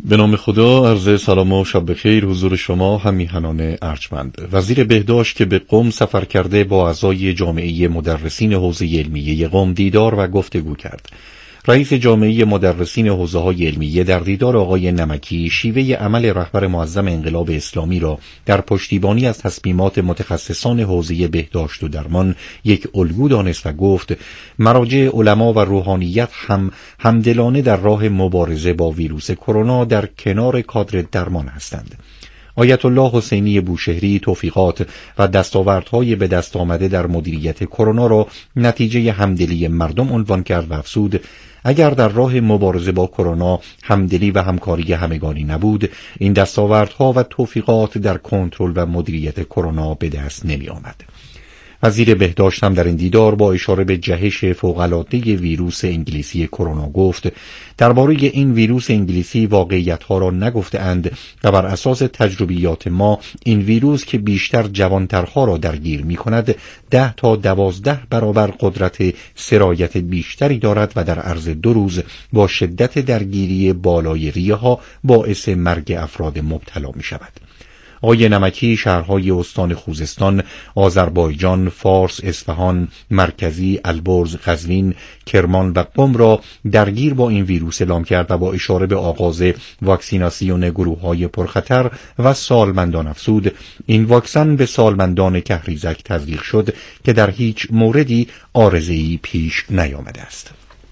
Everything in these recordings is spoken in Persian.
به نام خدا، عرض سلام و شب بخیر حضور شما همیهنان ارجمند. وزیر بهداشت که به قم سفر کرده با اعضای جامعه مدرسین حوزه علمیه قم دیدار و گفتگو کرد. رئیس جامعه مدرسین حوزه‌های علمیه در دیدار آقای نمکی شیوه عمل رهبر معظم انقلاب اسلامی را در پشتیبانی از تصمیمات متخصصان حوزه بهداشت و درمان یک الگو دانست و گفت مراجع علما و روحانیت هم همدلانه در راه مبارزه با ویروس کرونا در کنار کادر درمان هستند. آیت الله حسینی بوشهری توفیقات و دستاوردهای به دست آمده در مدیریت کرونا را نتیجه همدلی مردم عنوان کرد و افزود اگر در راه مبارزه با کرونا همدلی و همکاری همگانی نبود، این دستاوردها و توفیقات در کنترل و مدیریت کرونا به دست نمی آمد. وزیر بهداشت هم در این دیدار با اشاره به جهش فوق‌العاده ویروس انگلیسی کرونا گفت درباره این ویروس انگلیسی واقعیت‌ها را نگفته‌اند و بر اساس تجربیات ما این ویروس که بیشتر جوانترها را درگیر می‌کند 10 تا 12 برابر قدرت سرایت بیشتری دارد و در عرض 2 روز با شدت درگیری بالای ریه‌ها باعث مرگ افراد مبتلا می‌شود. آقای نمکی شهرهای استان خوزستان، آذربایجان، فارس، اصفهان، مرکزی، البرز، قزوین، کرمان و قم را درگیر با این ویروس اعلام کرد و با اشاره به آغاز واکسیناسیون گروه‌های پرخطر و سالمندان افزود این واکسن به سالمندان کهریزک تزریق شد که در هیچ موردی عارضه‌ای پیش نیامده است.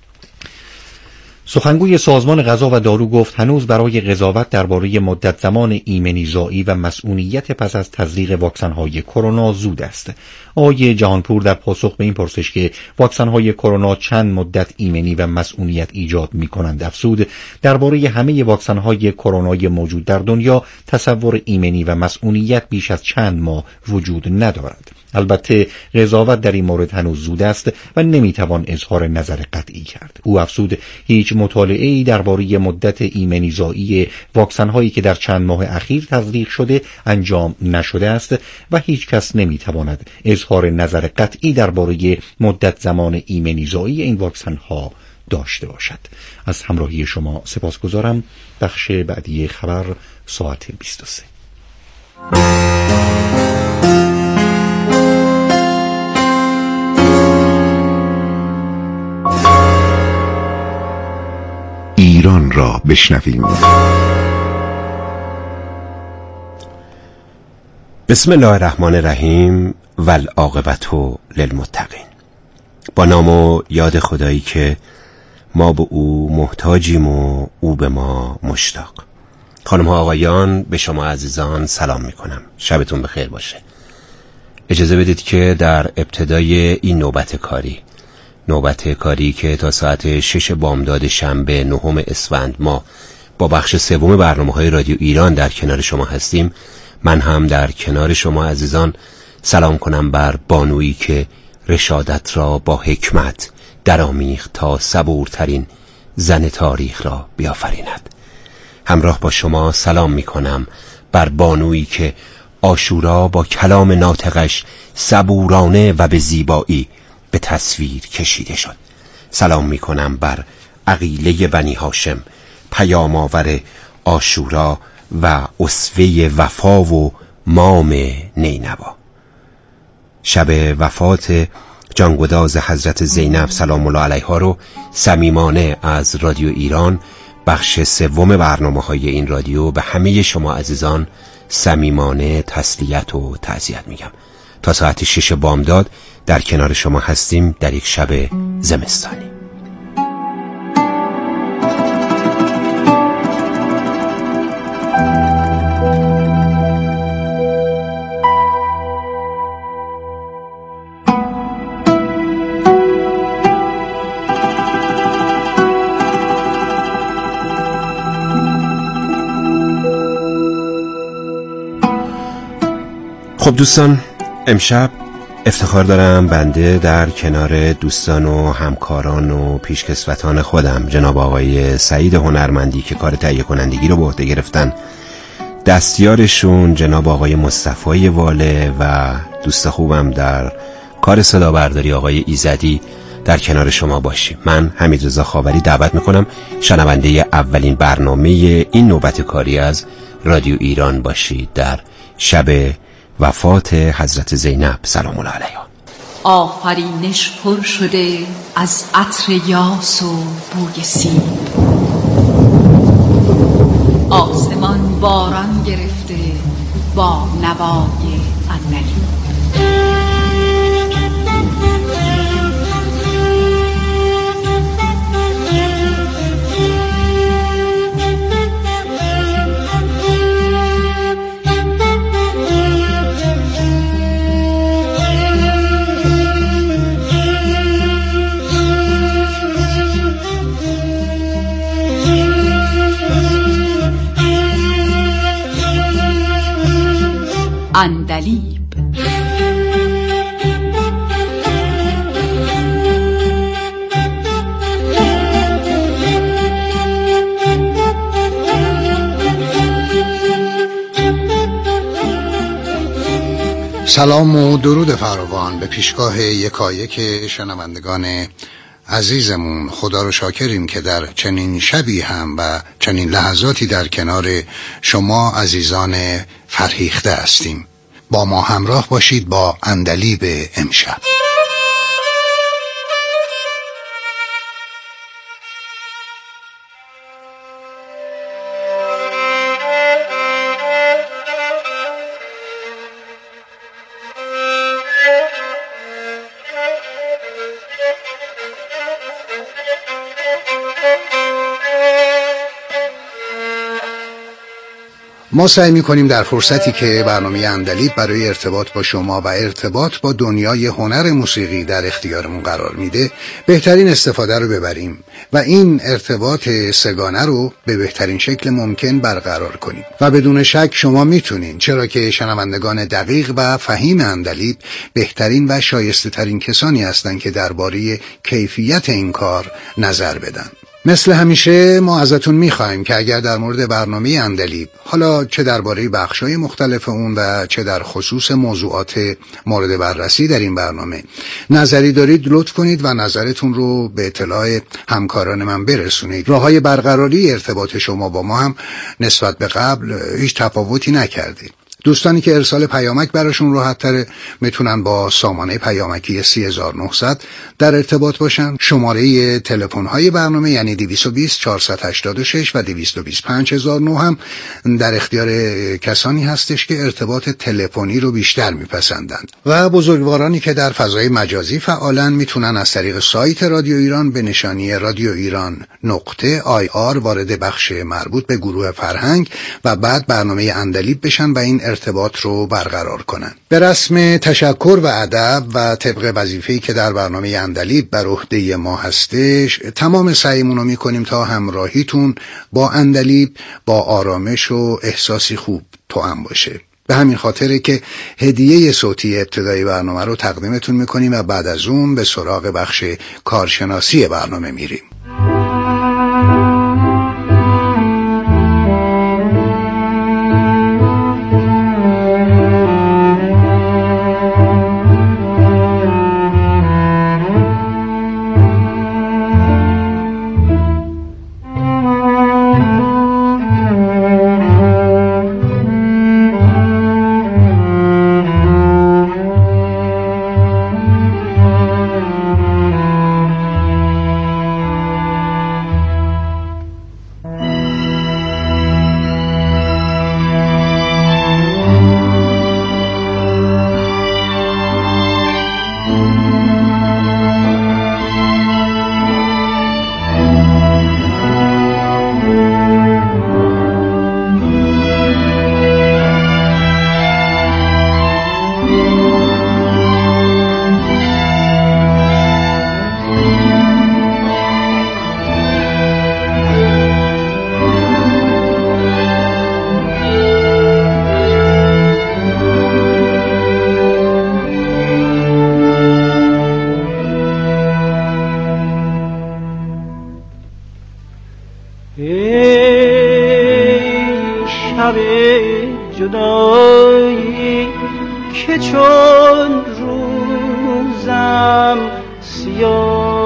سخنگوی سازمان غذا و دارو گفت هنوز برای قضاوت درباره مدت زمان ایمنیزایی و مسئولیت پس از تزریق واکسن‌های کرونا زود است. آقای جهانپور در پاسخ به این پرسش که واکسن‌های کرونا چند مدت ایمنی و مسئولیت ایجاد می‌کنند افزود درباره همه واکسن‌های کرونای موجود در دنیا تصور ایمنی و مسئولیت بیش از چند ماه وجود ندارد. البته قضاوت در این مورد هنوز زود است و نمیتوان اظهار نظر قطعی کرد. او افزود هیچ مطالعه‌ای درباره مدت ایمنیزایی واکسن‌هایی که در چند ماه اخیر تزریق شده انجام نشده است و هیچ کس نمیتواند اظهار نظر قطعی درباره مدت زمان ایمنیزایی این واکسن‌ها داشته باشد. از همراهی شما سپاسگزارم. بخش بعدی خبر ساعت 23. ایران را بشنویم. بسم الله الرحمن الرحیم و العاقبة للمتقین. با نام و یاد خدایی که ما به او محتاجیم و او به ما مشتاق. خانم ها آقایان، به شما عزیزان سلام میکنم. شبتون بخیر باشه. اجازه بدید که در ابتدای این نوبت کاری که تا ساعت 6 بامداد شنبه 9 اسفند ما با بخش سوم برنامه‌های رادیو ایران در کنار شما هستیم، من هم در کنار شما عزیزان سلام کنم بر بانویی که رشادت را با حکمت درآمیخت تا صبورترین زن تاریخ را بیافریند. همراه با شما سلام می کنم بر بانویی که عاشورا با کلام ناطقش صبورانه و به زیبایی به تصویر کشیده شد. سلام می کنم بر عقیله بنی هاشم، پیام آور عاشورا و اسوه وفا و مام نینوا. شب وفات جانگداز حضرت زینب سلام الله علیها رو صمیمانه از رادیو ایران بخش سوم برنامه‌های این رادیو به همه شما عزیزان صمیمانه تسلیت و تعزیت میگم. تا ساعت 6 بامداد در کنار شما هستیم در یک شب زمستانی. خب دوستان، امشب افتخار دارم بنده در کنار دوستان و همکاران و پیشکسوتان خودم، جناب آقای سعید هنرمندی که کار تهیه کنندگی رو به عهده گرفتن، دستیارشون جناب آقای مصطفی واله و دوست خوبم در کار صدا برداری آقای ایزدی در کنار شما باشیم. من حمیدرضا خاوری دعوت میکنم شنونده اولین برنامه این نوبت کاری از رادیو ایران باشید در شب وفات حضرت زینب سلام الله علیها. آفرینش پر شده از عطر یاس و بوی سیب، آسمان باران گرفته با نوای عندلیب. عندلیب. سلام و درود فراوان به پیشگاه یکایک شنوندگان عزیزمون. خدا رو شاکریم که در چنین شبی هم و چنین لحظاتی در کنار شما عزیزان فرهیخته هستیم. با ما همراه باشید با عندلیب امشب. ما سعی می‌کنیم در فرصتی که برنامه عندلیب برای ارتباط با شما و ارتباط با دنیای هنر موسیقی در اختیارمون قرار میده بهترین استفاده رو ببریم و این ارتباط سگانه رو به بهترین شکل ممکن برقرار کنیم و بدون شک شما میتونین، چرا که شنوندگان دقیق و فهیم عندلیب بهترین و شایسته ترین کسانی هستند که درباره کیفیت این کار نظر بدن. مثل همیشه ما ازتون میخوایم که اگر در مورد برنامه عندلیب، حالا چه درباره بخشای مختلف اون و چه در خصوص موضوعات مورد بررسی در این برنامه نظری دارید، لطف کنید و نظرتون رو به اطلاع همکاران من برسونید. راههای برقراری ارتباط شما با ما هم نسبت به قبل هیچ تفاوتی نکرده. دوستانی که ارسال پیامک براشون راحت تره میتونن با سامانه پیامکی 3900 در ارتباط باشن. شماره تلفن های برنامه یعنی 220 486 و 225009 هم در اختیار کسانی هستش که ارتباط تلفنی رو بیشتر میپسندند و بزرگوارانی که در فضای مجازی فعالن میتونن از طریق سایت رادیو ایران به نشانی radioiran.ir وارد بخش مربوط به گروه فرهنگ و بعد برنامه عندلیب بشن و این ارتباط رو برقرار کنن. به رسم تشکر و ادب و طبق وظیفه‌ای که در برنامه عندلیب بر عهده ما هستش، تمام سعیمون رو میکنیم تا همراهیتون با عندلیب با آرامش و احساسی خوب توأم باشه. به همین خاطره که هدیه صوتی ابتدای برنامه رو تقدیمتون میکنیم و بعد از اون به سراغ بخش کارشناسی برنامه میریم. شب جدایی که چون روزم سیاه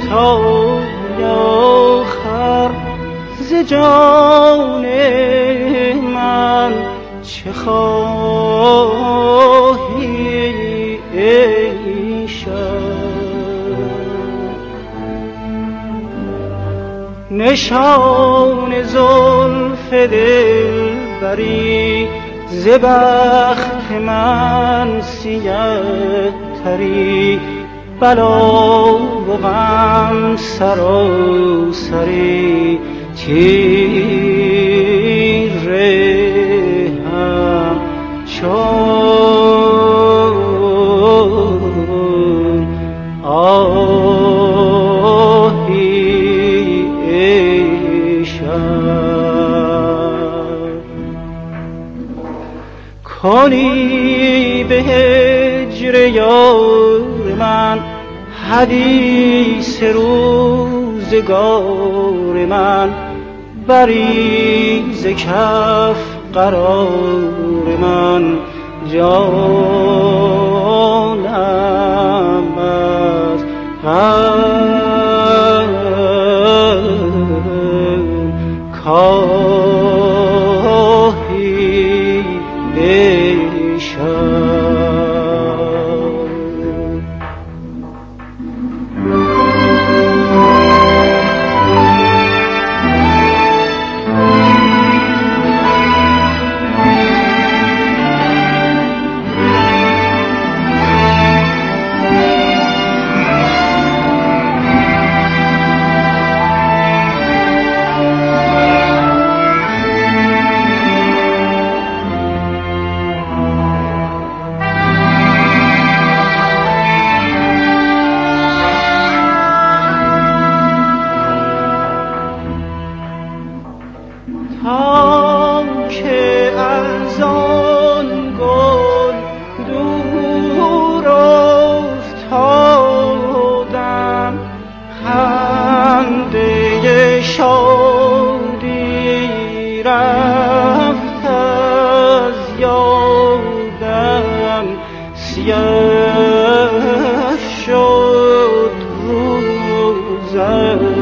تا آخر ز جان من چه خواهی ای شب؟ نشان زلف دلبری ز بخت من سیه تری، بلا و غم سراسری تیره هم چون آهی ای شب. کنی به هجر یار من حدیث روزگار من، بری ز کف قرار من، جانم از غم کاهی ای شب. تا که از آن گل دور افتادم، خنده شادی رفت از یادم، سیاه شد روزم،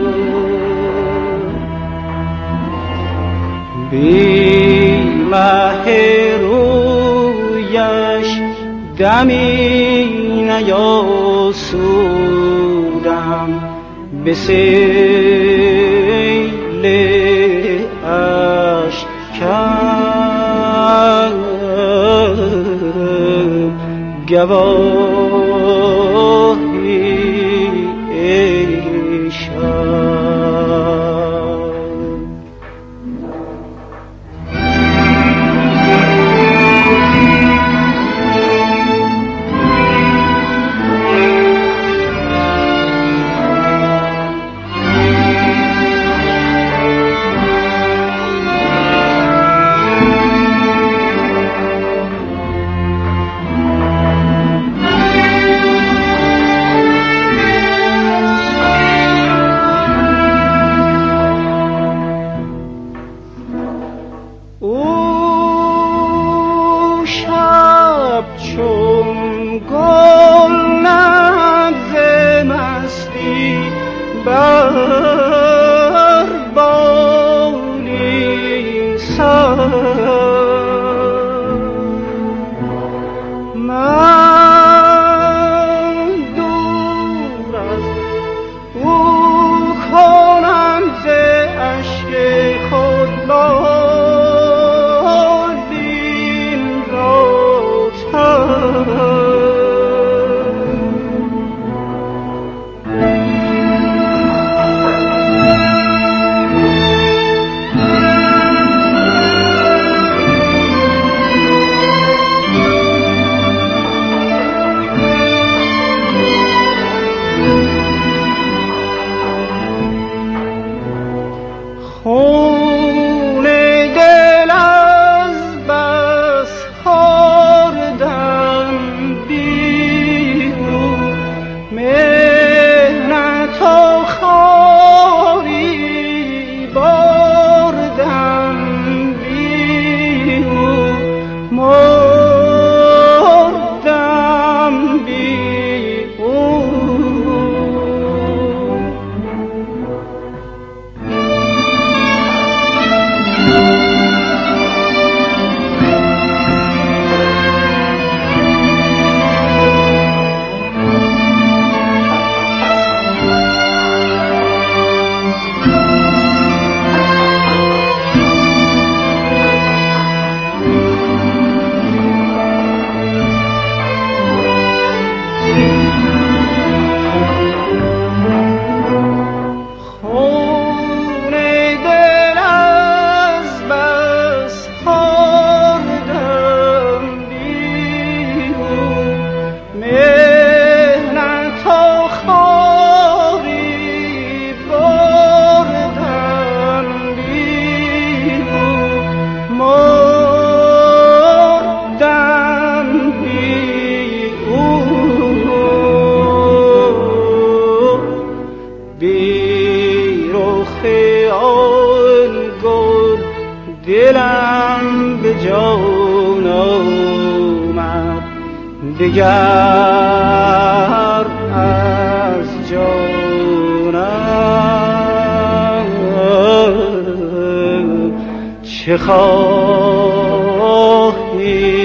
بی مه رویش دمی نیاسودم، به سیل اشکم گواهی ای شب. آن گل دلم به جان آمد دگر از جانم چه خواهی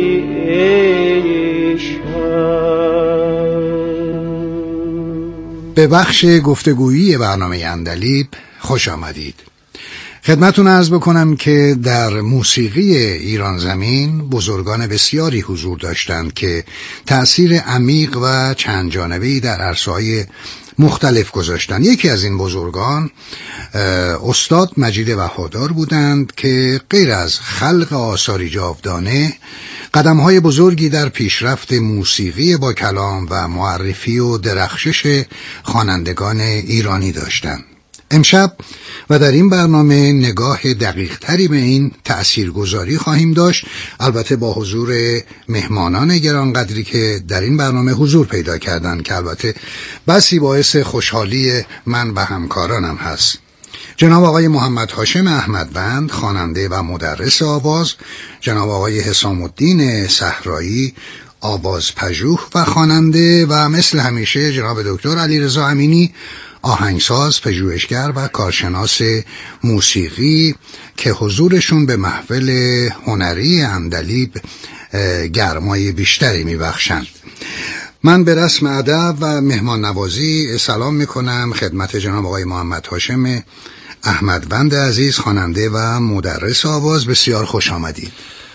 به بخش گفتگویی برنامه عندلیب خوش آمدید. خدمتون عرض بکنم که در موسیقی ایران زمین بزرگان بسیاری حضور داشتند که تأثیر عمیق و چند جانبه‌ای در عرصه‌های مختلف گذاشتند. یکی از این بزرگان استاد مجید وفادار بودند که غیر از خلق آثاری جاودانه قدم‌های بزرگی در پیشرفت موسیقی با کلام و معرفی و درخشش خوانندگان ایرانی داشتند. امشب و در این برنامه نگاه دقیق تری به این تأثیرگذاری خواهیم داشت، البته با حضور مهمانان گرانقدری که در این برنامه حضور پیدا کردند که البته بسی باعث خوشحالی من و همکارانم هست. جناب آقای محمد هاشم احمدوند، خواننده و مدرس آواز، جناب آقای حسام الدین صحرایی، آوازپژوه و خواننده، و مثل همیشه جناب دکتر علیرضا امینی، آهنگساز، پژوهشگر و کارشناس موسیقی که حضورشون به محفل هنری عندلیب گرمای بیشتری میبخشند. من به رسم ادب و مهمان نوازی سلام میکنم خدمت جناب آقای محمد هاشم احمدوند عزیز، خواننده و مدرس آواز. بسیار خوش آمدید.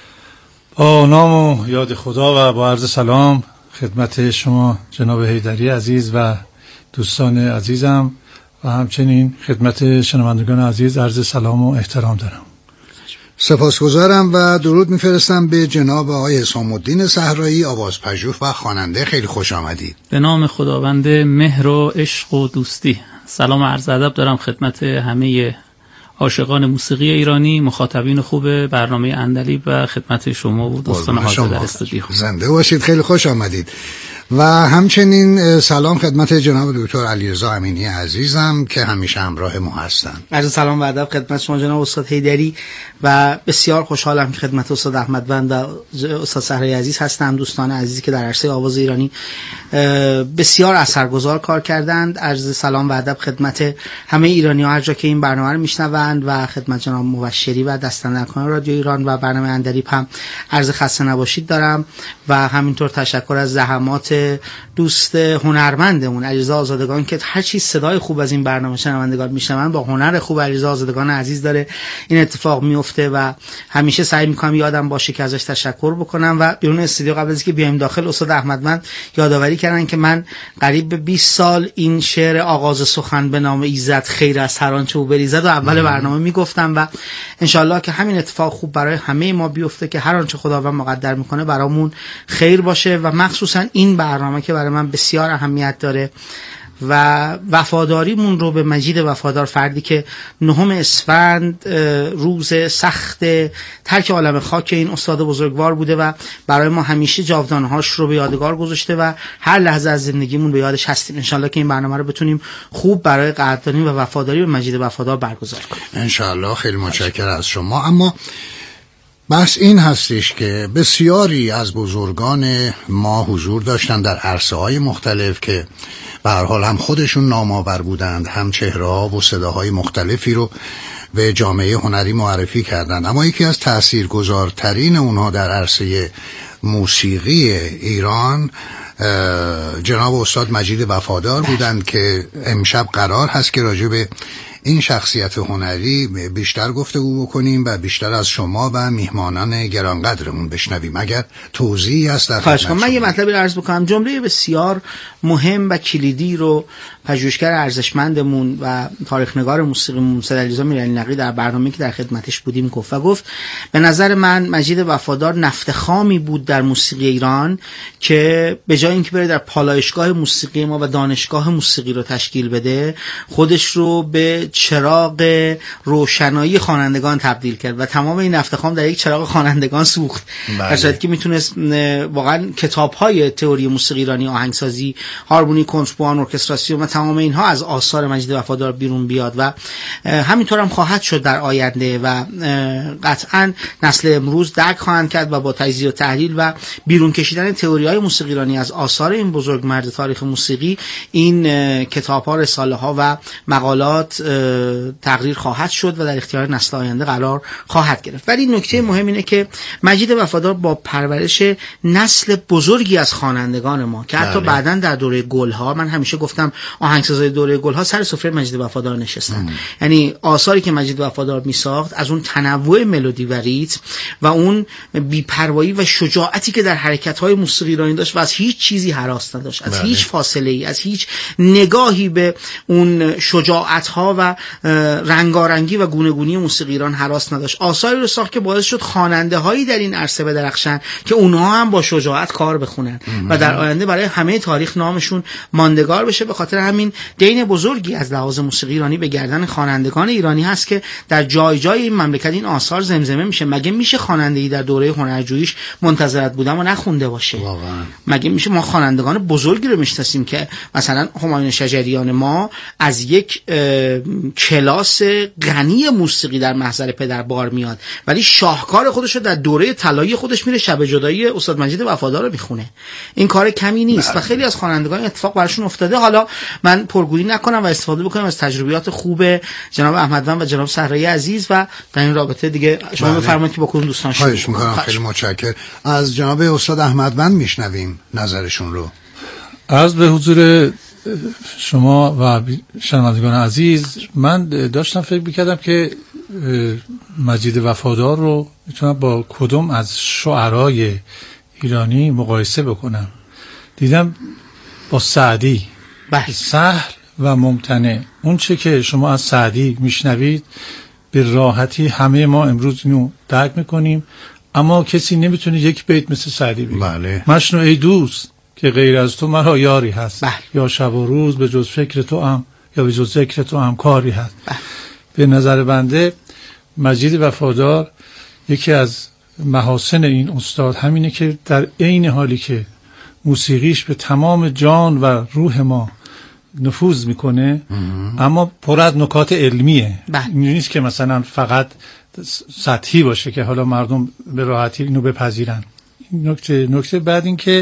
با نام و یاد خدا و با عرض سلام خدمت شما جناب حیدری عزیز و دوستان عزیزم و همچنین خدمت شنوندگان عزیز عرض سلام و احترام دارم. سپاسگزارم و درود میفرستم به جناب آقای حسام الدین صحرایی، آوازپژوه و خواننده. خیلی خوش آمدید. به نام خداوند مهر و عشق و دوستی. سلام و عرض ادب دارم خدمت همه عاشقان موسیقی ایرانی، مخاطبین خوب برنامه عندلیب و خدمت شما و دوستان حاضر در استودیو. زنده باشید، خیلی خوش آمدید. و همچنین سلام خدمت جناب دکتر علیرضا امینی عزیزم که همیشه همراه ما هستند. عرض سلام و ادب خدمت شما جناب استاد حیدری و بسیار خوشحالم که خدمت استاد احمدوند و استاد صحرایی عزیز هستم، دوستان عزیزی که در عرصه آواز ایرانی بسیار اثرگذار کار کردند. عرض سلام و ادب خدمت همه ایرانی‌ها هر جا که این برنامه رو میشنوند و خدمت جناب مبشری و دستاندرکاران رادیو ایران و برنامه عندلیب هم عرض خسته نباشید دارم و همینطور تشکر از زحمات دوست هنرمندمون علیرضا آزادگان که هر چی صدای خوب از این برنامه شنوندگان میشنون با هنر خوب علیرضا آزادگان عزیز داره این اتفاق میفته و همیشه سعی میکنم یادم باشه که ازش تشکر بکنم. و بیرون استودیو قبل از اینکه بیایم داخل استاد احمدوند یادآوری کردن که من قریب به 20 سال این شعر آغاز سخن به نام ایزد خیر از هر آنچه او بریزد و اول برنامه میگفتم و انشالله که همین اتفاق خوب برای همه ما بیفته که هر آنچه خداوند مقدر میکنه برامون خیر باشه و مخصوصا این برنامه که برای من بسیار اهمیت داره و وفاداریمون رو به مجید وفادار، فردی که 9 اسفند روز سخت ترک عالم خاک این استاد بزرگوار بوده و برای ما همیشه جاودانهاش رو به یادگار گذاشته و هر لحظه از زندگیمون به یادش هستیم. انشالله که این برنامه رو بتونیم خوب برای قدردانی و وفاداری به مجید وفادار برگزار کنیم. انشالله. خیلی متشکرم از شما. اما بس این هستش که بسیاری از بزرگان ما حضور داشتن در عرصه‌های مختلف که به هر حال هم خودشون نامآور بودند، هم چهره‌ها و صداهای مختلفی رو به جامعه هنری معرفی کردند. اما یکی از تأثیرگذارترین اونها در عرصه موسیقی ایران جناب استاد مجید وفادار بودند که امشب قرار هست که راجع به این شخصیت هنری بیشتر گفتگو بکنیم و بیشتر از شما و میهمانان گرانقدرمون بشنویم. اگر توضیحی هست در خدمت شما. من یه مطلبی رو عرض بکنم. جمله بسیار مهم و کلیدی رو پژوهشگر ارزشمندمون و تاریخ‌نگار موسیقی سید علیرضا میرعلی در برنامه‌ای که در خدمتش بودیم گفت به نظر من مجید وفادار نفت خامی بود در موسیقی ایران که به جای اینکه بره در پالایشگاه موسیقی ما و دانشگاه موسیقی رو تشکیل بده، خودش رو به چراغ روشنایی خوانندگان تبدیل کرد و تمام این افتخام در یک چراغ خوانندگان سوخت. در صورتی که میتونست واقعا کتاب‌های تئوری موسیقی ایرانی، آهنگسازی، هارمونی، کنتربان، ارکستراسیون و تمام اینها از آثار مجید وفادار بیرون بیاد و همینطور هم خواهد شد در آینده و قطعا نسل امروز درک خواهند کرد و با تجزیه و تحلیل و بیرون کشیدن تئوری‌های موسیقی ایرانی از آثار این بزرگ مرد تاریخ موسیقی این کتاب‌ها، رساله‌ها و مقالات تقریر خواهد شد و در اختیار نسل آینده قرار خواهد گرفت. ولی نکته مهم اینه که مجید وفادار با پرورش نسل بزرگی از خوانندگان ما که حتی بعداً در دوره گل‌ها، من همیشه گفتم آهنگسازای دوره گل‌ها سر سفره مجید وفادار نشستن. یعنی آثاری که مجید وفادار میساخت از اون تنوع ملودی و ریتم و اون بی‌پروایی و شجاعتی که در حرکت‌های موسیقی ایرانی داشت و از هیچ چیزی هراس نداشت، از هیچ فاصله‌ای، از هیچ نگاهی به اون شجاعت‌ها و رنگارنگی و گونه‌گونی موسیقی ایران هراس نداشت. آثاری رو ساخت که باعث شد خواننده‌هایی در این عرصه بدرخشن که اونها هم با شجاعت کار بخونن و در آینده برای همه تاریخ نامشون ماندگار بشه. به خاطر همین دین بزرگی از لحاظ موسیقی ایرانی به گردن خوانندگان ایرانی هست که در جای جای این مملکت این آثار زمزمه میشه. مگه میشه خواننده‌ای در دوره هنرجوییش منتظرت بودن و نخونده باشه؟ واقعا مگه میشه؟ ما خوانندگان بزرگی رو میشناسیم که مثلا همایون شجریان ما از یک کلاس غنی موسیقی در محضر پدر بار میاد، ولی شاهکار خودش رو در دوره طلایی خودش میره شب جدایی استاد مجید وفادار رو میخونه. این کار کمی نیست و خیلی از خوانندگان اتفاق براشون افتاده. حالا من پرگویی نکنم و استفاده بکنم از تجربیات خوب جناب احمدوند و جناب صحرایی عزیز و در این رابطه دیگه شما بفرمایید که با کدوم دوستان شروع خواهش می‌کنم. خیلی متشکرم. از جناب استاد احمدوند میشنویم نظرشون رو. عرض به حضور شما و شنوندگان عزیز، من داشتم فکر می‌کردم که مجید وفادار رو میتونم با کدوم از شعرای ایرانی مقایسه بکنم. دیدم با سعدی. سهل و ممتنع. اون چه که شما از سعدی میشنوید به راحتی همه ما امروز اینو درک میکنیم، اما کسی نمیتونه یک بیت مثل سعدی بگه. بله. مشنو ای دوست که غیر از تو مرا یاری هست. یا شب و روز به جز فکر تو هم یا به جز ذکر تو هم کاری هست. به نظر بنده مجید وفادار یکی از محاسن این استاد همینه که در عین حالی که موسیقیش به تمام جان و روح ما نفوذ میکنه اما پر از نکات علمیه. این نیست که مثلا فقط سطحی باشه که حالا مردم به راحتی اینو بپذیرن. نکته بعد این که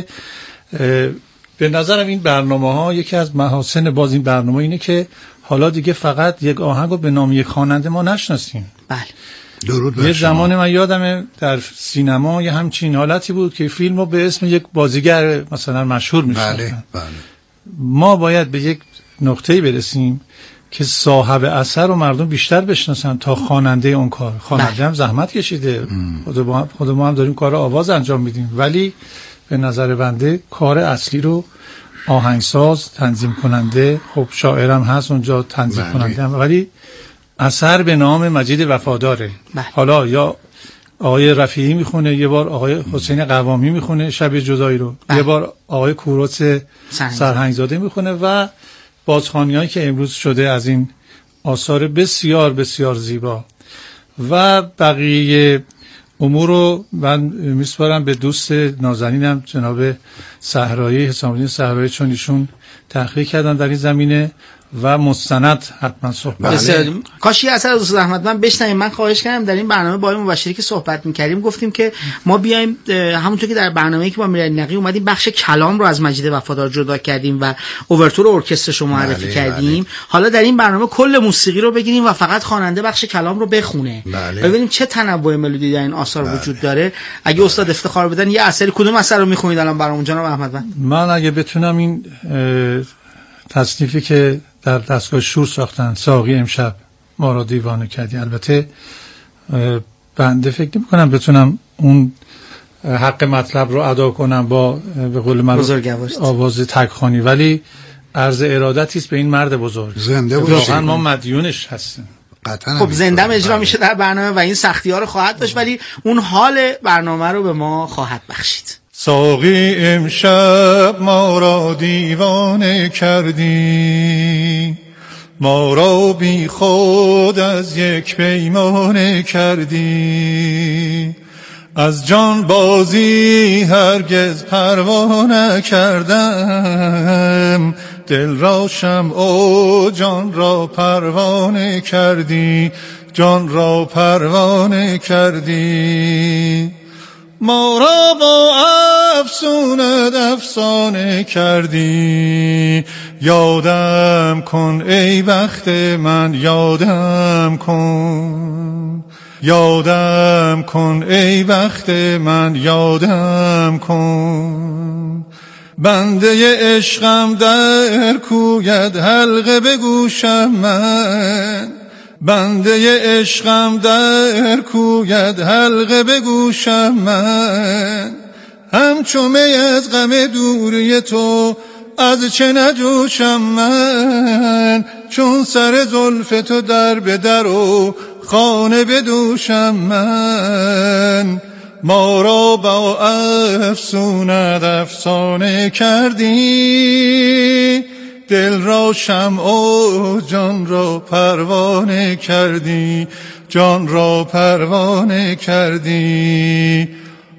به نظرم این برنامه ها یکی از محاسن باز این برنامه اینه که حالا دیگه فقط یک آهنگ رو به نام یک خواننده ما نشناسیم. بله. درود یه زمان من یادمه در سینما یه همچین حالتی بود که فیلم رو به اسم یک بازیگر مثلا مشهور می‌شناختن. بله. ما باید به یک نقطه‌ای برسیم که صاحب اثر رو مردم بیشتر بشناسن تا خواننده اون کار. خواننده هم زحمت کشیده. خود ما هم داریم کار آواز انجام میدیم، ولی به نظر بنده کار اصلی رو آهنگساز، تنظیم کننده، خب شاعرم هست اونجا تنظیم کننده هم، ولی اثر به نام مجید وفاداره. حالا یا آقای رفیعی میخونه، یه بار آقای حسین قوامی میخونه شب جدایی رو، یه بار آقای کوروش سرهنگزاده میخونه و بازخوانی‌هایی که امروز شده از این آثار بسیار بسیار زیبا. و بقیه امور رو من میسپارم به دوست نازنینم جناب صحرایی، حسام الدین صحرایی، چون ایشون تحقیق کردن در این زمینه و مستند حتما صحبت. کاشی اثر از استاد احمدوند بشنویم. من خواهش کردم در این برنامه با مبشری که صحبت می‌کردیم گفتیم که ما بیایم همونطور که در برنامه‌ای که با میرعلی نقی اومدیم بخش کلام رو از مجید وفادار جدا کردیم و اوورتور ارکسترش رو معرفی کردیم. حالا در این برنامه کل موسیقی رو بگیریم و فقط خواننده بخش کلام رو بخونه. ببینیم چه تنوع ملودی در این آثار وجود داره. اگه استاد افتخار بدن یه اثری کدوم اثر رو می‌خونید الان برامون جناب احمدوند؟ من اگه بتونم این تصنیفی که در دستگاه شور ساختن، ساقی امشب ما را دیوانه کردی، البته بنده فکر نمی کنم بتونم اون حق مطلب رو ادا کنم با به قول من آواز تکخوانی، ولی عرض ارادتی است به این مرد بزرگ. زنده واقعا ما مدیونش هستیم. خب زنده اجرا میشه در برنامه و این سختی‌ها رو خواهد داشت، ولی اون حال برنامه رو به ما خواهد بخشید. ساقی امشب ما را دیوانه کردی، ما را بی خود از یک پیمانه کردی. از جان بازی هرگز پروا نکردم، دل را شمع و جان را پروانه کردی، جان را پروانه کردی. ما را با افسونت افسانه کردی. یادم کن ای بخت من، یادم کن، یادم کن ای بخت من، یادم کن. بنده عشقم در کویت حلقه به گوشم من، بنده عشقم در کویت حلقه به گوشم من. همچو می از غم دوری تو از چه نجوشم من، چون سر زلف تو در به در و خانه بدوشم من. ما را با افسونت افسانه کردی، دل را شمع و جان را پروانه کردی، جان را پروانه کردی.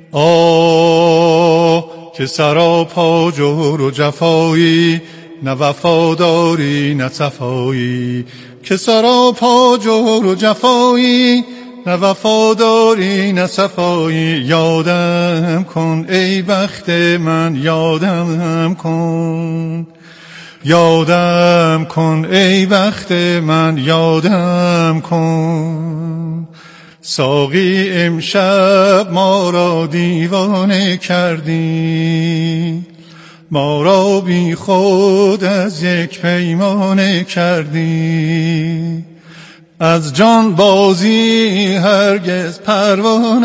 که سراپا جور و جفایی، نه وفاداری نه صفایی. که سراپا جور و جفایی، نه وفاداری نه صفایی. یادم کن ای بخت من، یادم کن، یادم کن ای بخت من، یادم کن. ساقی امشب ما را دیوانه کردی، ما را بی خود از یک پیمانه کردی. از جان بازی هرگز پروا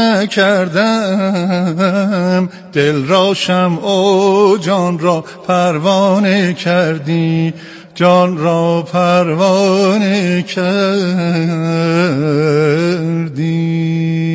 نکردم، دل را شمع و جان را پروانه کردی، جان را پروانه کردی.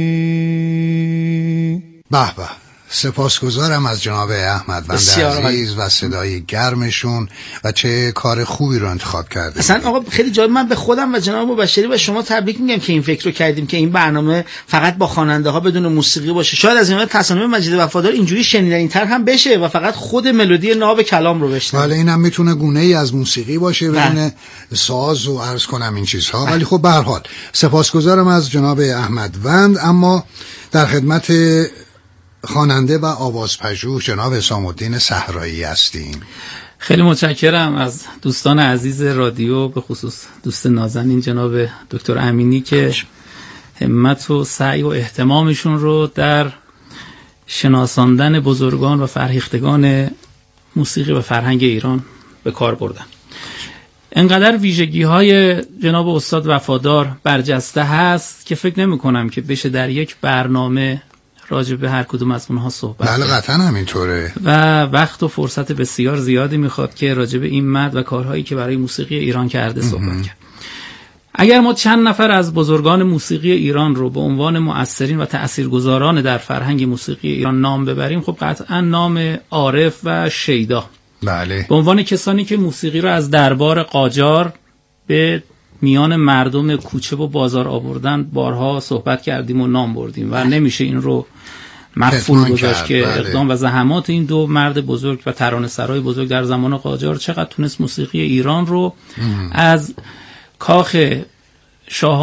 به به، سپاسگزارم از جناب احمدوند عزیز و صدای گرمشون و چه کار خوبی رو انتخاب کردیم. اصلا آقا خیلی جالب، من به خودم و جناب مبشری و شما تبریک میگم که این فکر رو کردیم که این برنامه فقط با خواننده ها بدون موسیقی باشه. شاید از این تصانیف مجید وفادار اینجوری شنیدنی‌تر هم بشه و فقط خود ملودی ناب کلام رو بشنویم. ولی اینم میتونه گونه‌ای از موسیقی باشه بدون ساز و عرض کنم این چیزها. ولی خب به هر حال سپاسگزارم از جناب احمدوند. اما در خدمت خواننده و آوازپژوه جناب حسام الدین صحرایی هستیم. خیلی متشکرم از دوستان عزیز رادیو، به خصوص دوست نازنین جناب دکتر امینی که همت و سعی و اهتمامشون رو در شناساندن بزرگان و فرهیختگان موسیقی و فرهنگ ایران به کار بردن. انقدر ویژگی های جناب استاد وفادار برجسته هست که فکر نمی کنم که بشه در یک برنامه راجع به هر کدوم از اونها صحبت. بله قطعا همینطوره و وقت و فرصت بسیار زیادی میخواد که راجع به این مرد و کارهایی که برای موسیقی ایران کرده صحبت کرد. اگر ما چند نفر از بزرگان موسیقی ایران رو به عنوان مؤثرین و تأثیرگذاران در فرهنگ موسیقی ایران نام ببریم، خب قطعا نام عارف و شیدا، بله، به عنوان کسانی که موسیقی رو از دربار قاجار به میان مردم کوچه و بازار آوردن بارها صحبت کردیم و نام بردیم و نمیشه این رو مغفول گذاشت که اقدام و زحمات این دو مرد بزرگ و ترانه‌سرای بزرگ در زمان قاجار چقدر تونست موسیقی ایران رو از کاخ شاه